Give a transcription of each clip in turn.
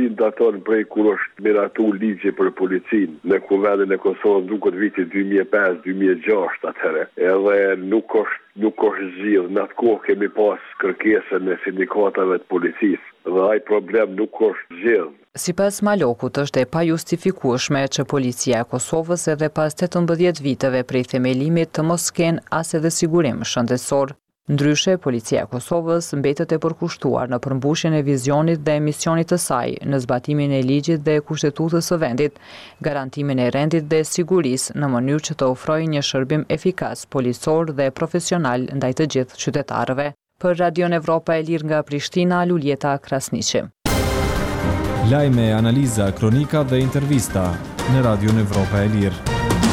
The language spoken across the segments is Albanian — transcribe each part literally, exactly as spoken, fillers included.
daton prej kur është miratu ligje për policinë në kuvendin e Kosovës duket viti dy mijë e pesë dy mijë e gjashtë atëherë. Edhe nuk është nuk është zgjidhur. Në atë kohë kemi pas kërkesën e sindikatave të policisë dhe ai problem nuk është zgjidhur. Sipas Malokut, është e pajustifikueshme që policia e Kosovës edhe pas tetëmbëdhjetë viteve prej themelimit të mos kenë as edhe sigurim shëndetësor. Ndryshe, policia e Kosovës mbetet e përkushtuar në përmbushjen e vizionit dhe misionit të saj, në zbatimin e ligjit dhe kushtetutës së vendit, garantimin e rendit dhe sigurisë në mënyrë që të ofrojë një shërbim efikas, policor dhe profesional ndaj të gjithë qytetarëve. Për Radion Evropa e Lirë nga Prishtina, Luljeta Krasniqi. Lajme, analiza, kronika dhe intervista në Radion Evropa e Lirë.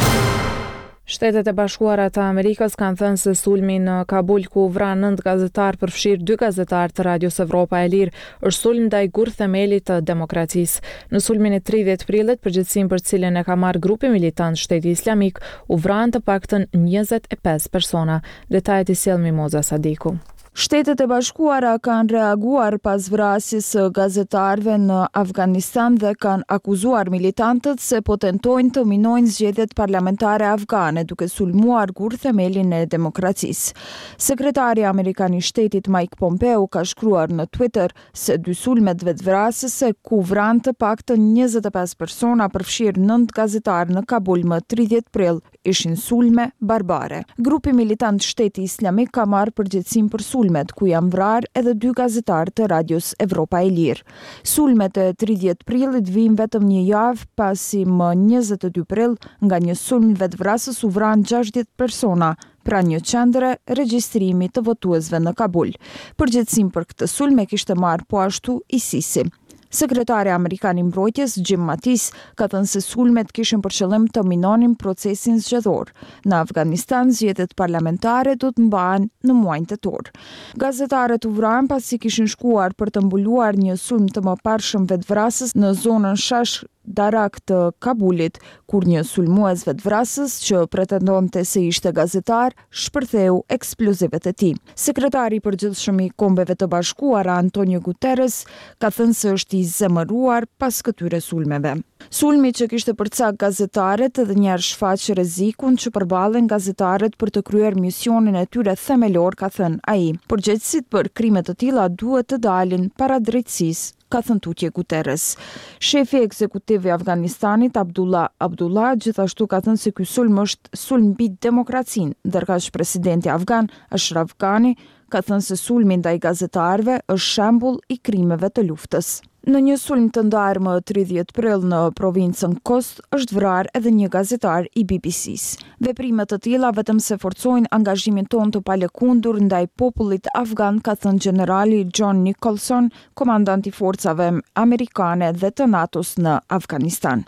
Shtetet e Bashkuara të Amerikës kanë thënë se sulmi në Kabul ku vranë nëntë gazetar përfshirë dy gazetar të Radios Evropa e Lirë është sulm ndaj gur themelit të demokracisë. Në sulmin e tridhjetë prillit, përgjegjësinë për cilën e ka marrë grupi militant Shteti Islamik, u vranë të paktën njëzet e pesë persona. Detajet i sjell Mimoza Sadiku. Shtetet e Bashkuara kanë reaguar pas vrasjes së gazetarëve në Afganistan dhe kanë akuzuar militantët se po tentojnë të minojnë zgjedhjet parlamentare afgane duke sulmuar gur themelin e demokracisë. Sekretari amerikan i shtetit Mike Pompeo ka shkruar në Twitter se dy sulmet vetvrasëse ku vranë të paktën njëzet e pesë persona përfshirë nëntë gazetarë në Kabul më tridhjetë prill ishin sulme barbare. Grupi militant Shteti Islamik ka marrë përgjegjësinë për sulmet, ku janë vrarë edhe dy gazetarë të Radios Evropa e Lirë. Sulmet e tridhjetë prillit vijnë vetëm një javë pasi më njëzet e dy prill nga një sulm vetvrasës u vranë gjashtëdhjetë persona pra një qendre regjistrimi të votuesve në Kabul. Përgjegjësinë për këtë sulm e kishte marrë po ashtu I Sisi. Sekretari Amerikan I Mbrojtjes Jim Mattis ka thënë se sulmet kishin për qëllim të minonin procesin zgjedhor. Në Afganistan zgjedhjet parlamentare do të mbahen në muajin tetor. Gazetarët u vranë pasi kishin shkuar për të mbuluar një sulm të mëparshëm vetvrasës në zonën Shash Darak të Kabulit, kur një sulmues vetvrasës që pretendonte se ishte gazetar shpërtheu eksplozivet e tij. Sekretari I përgjithshëm I Kombeve të Bashkuara Antonio Guterres ka thënë se është I zemëruar pas këtyre sulmeve. Sulmi që kishte përcak gazetarët edhe njerë shfaq rrezikun që përballen gazetarët për të kryer misionin e tyre themelor, ka thënë ai. Përgjegjësit për krime të tilla duhet të dalin para drejtësisë, ka thënë tutje Guterres. Shefi ekzekutiv I Afganistanit Abdullah Abdullah gjithashtu ka thënë se ky sulm është sulm mbi demokracinë, ndërkaq presidenti afgan Ashraf Ghani ka thënë se sulmi ndaj gazetarëve është shembull I krimeve të luftës. Në një sulm të ndarë më tridhjetë prill në provincën Kost është vrarë edhe një gazetar I B B C's. Veprime të tilla vetëm se forcojnë angazhimin tonë të palëkundur ndaj popullit afgan, ka thënë generali John Nicholson, komandant I forcave amerikane dhe të NATO-s në Afganistan.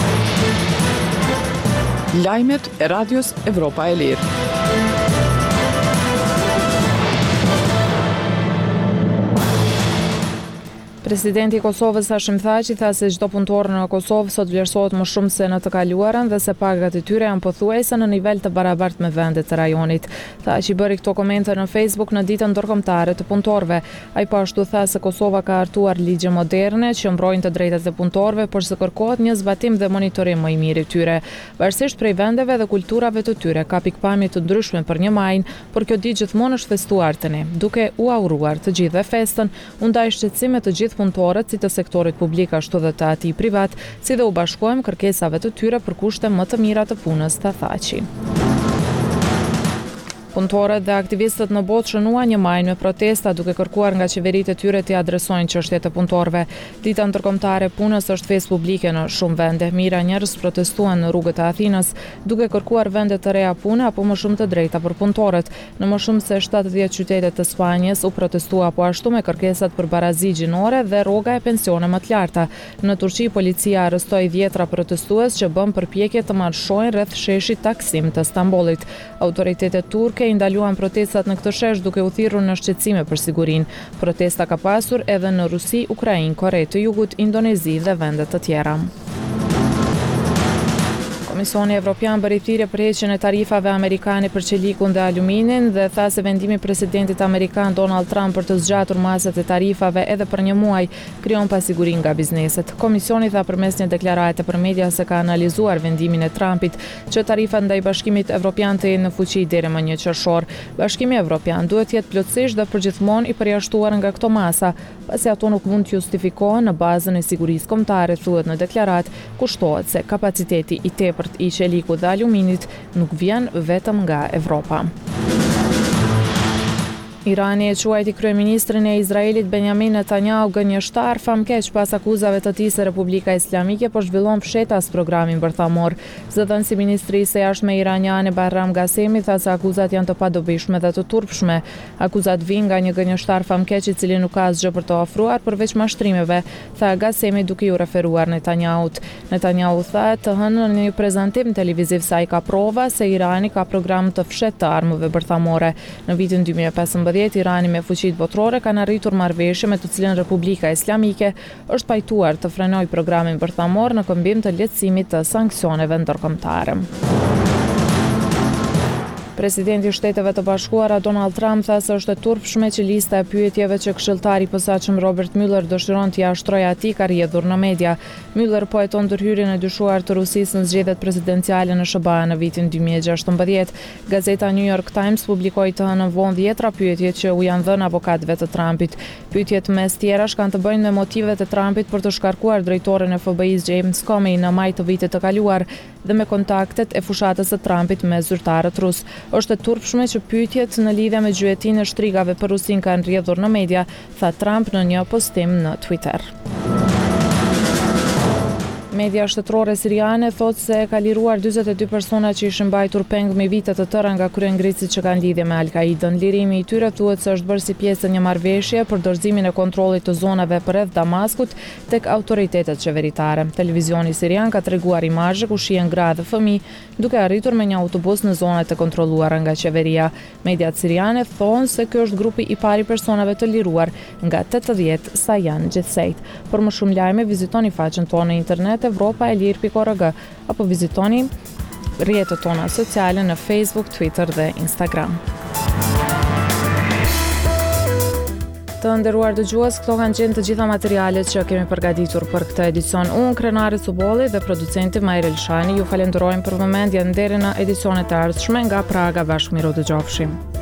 Lajmet e Radios Evropa e Lirë. Presidenti I Kosovës Hashim Thaçi tha se çdo punëtor në Kosovë sot vlerësohet më shumë se në të kaluarën dhe se pagat e tyre janë pothuajse në nivel të barabartë me vendet të rajonit. Thaçi bëri këto komente në Facebook në ditën ndërkombëtare të punëtorëve. Ai po ashtu tha se Kosova ka hartuar ligje moderne që mbrojnë të drejtat e punëtorëve, por se kërkohet një zbatim dhe monitorim më I mirë I tyre. Varësisht prej vendeve dhe kulturave të tyre ka pikpamje të ndryshme për një majin, por kjo ditë gjithmonë është festuar tani. Duke u auruar të gjithëve festën, u ndaj shqetësime të gjithë punëtorët si të sektorit publik ashtu dhe të atij privat, si dhe u bashkohem kërkesave të tyre për kushte më të mira të punës, tha Thaçi. Punëtorët dhe aktivistët në botë shënuan një maj me protesta duke kërkuar nga qeveritë e tyre të adresojnë çështjet e punëtorëve. Dita ndërkombëtare e punës është festë publike në shumë vende. Mijëra njerëz protestuan në rrugët e Athinës duke kërkuar vende të reja pune apo më shumë të drejta për punëtorët. Në më shumë se shtatëdhjetë qytete të Spanjës u protestua po ashtu me kërkesat për barazi gjinore dhe rroga e pensione më të larta. Në Turqi policia arrestoi dhjetra protestues që bën përpjekje të marshojnë rreth sheshit Taksim të Stambollit. Autoritetet turke I ndaluan protestat në këtë shesh duke u thirrur në shqetësime për sigurinë. Protesta ka pasur edhe në Rusi, Ukrainë, Kore të Jugut, Indonezi dhe vende të tjera. Komisioni Evropian bëri thirrje për heqjen e tarifave amerikane për çelikun dhe aluminin dhe tha se vendimi i presidentit amerikan Donald Trump për të zgjatur masat e tarifave edhe për një muaj krijon pasiguri nga bizneset. Komisioni tha përmes një deklarate për media se ka analizuar vendimin e Trumpit që tarifat ndaj Bashkimit Evropian të jenë në fuqi deri më një qershor. Bashkimi Evropian duhet të jetë plotësisht dhe përgjithmonë i përjashtuar nga këto masa, pasi ato nuk mund të justifikohen në bazën e sigurisë kombëtare, thuhet në deklaratë, ku shtohet se kapaciteti i tepërt i qelikut dhe aluminit nuk vjen vetëm nga Evropa. Irani e quajti kryeministrin e Izraelit Benjamin Netanyahu gënjeshtar famkeq pas akuzave të tij se Republika Islamike po zhvillon fshetas programin bërthamor. Zëdhënësi i Ministrisë së Jashtme iraniane Bahram Ghasemi tha se akuzat janë të padobishme dhe të turpshme. Akuzat vijnë nga një gënjeshtar famkeq i cili nuk ka asgjë për të ofruar përveç mashtrimeve, tha Ghasemi duke u referuar Netanyahut. Netanyahu tha të hënë në një prezantim televiziv se ai ka prova se Irani ka program të fshehtë të armëve bërthamore. Në vitin dy mijë e pesëmbëdhjetë Irani me fuqitë botërore kanë arritur marrëveshje me të cilën Republika Islamike është pajtuar të frenojë programin bërthamor në këmbim të lehtësimit të sanksioneve ndërkombëtare. Presidenti i Shteteve të Bashkuara Donald Trump tha se është e turpshme që lista e pyetjeve që këshilltari i posaçëm Robert Mueller dëshiron t'i ashtrojë atij ka rrjedhur në media. Mueller po heton ndërhyrjen e dyshuar të Rusisë në zgjedhjet presidenciale në S B A në vitin dy mijë e gjashtëmbëdhjetë. Gazeta New York Times publikoi të hënën vonë dhjetra pyetje që u janë dhënë avokatëve të Trumpit. Pyetjet mes tjerash kanë të bëjnë me motivet e Trumpit për të shkarkuar drejtoren e F B I-s James Comey në maj të vitit të kaluar dhe me kontaktet e fushatës së Trumpit me zyrtarët rus. Është e turpshme që pyetjet në lidhje me gjuetinë e shtrigave për Rusin kanë rrjedhur në media, tha Trump në një postim në Twitter. Media shtetërore siriane thotë se ka liruar dyzet e dy persona që ishin mbajtur peng me vite të tëra nga kryengritësit që kanë lidhje me Al-Qaidën. Lirimi i tyre thuhet se është bërë si pjesë e një marrëveshje për dorëzimin e kontrollit të zonave përreth Damaskut tek autoritetet qeveritare. Televizioni sirian ka treguar imazhe ku shihen gra dhe fëmijë duke arritur me një autobus në zonat e kontrolluara nga qeveria. Mediat siriane thonë se ky është grupi i parë i personave të liruar nga tetëdhjetë sa janë gjithsejt. Për më shumë lajme vizitoni faqen tonë në internet europa e lir pikë org apo vizitoni rrjetet tona sociale në Facebook, Twitter dhe Instagram. Të nderuar dëgjues, këto kanë qenë të gjitha materialet që kemi përgatitur për këtë edicion. Unë, Krenari Cubolli dhe producenti Majrë Elshani, ju falenderojmë për vëmendjen deri në edicionet e ardhshme nga Praga. Bashkë miru dëgjofshim.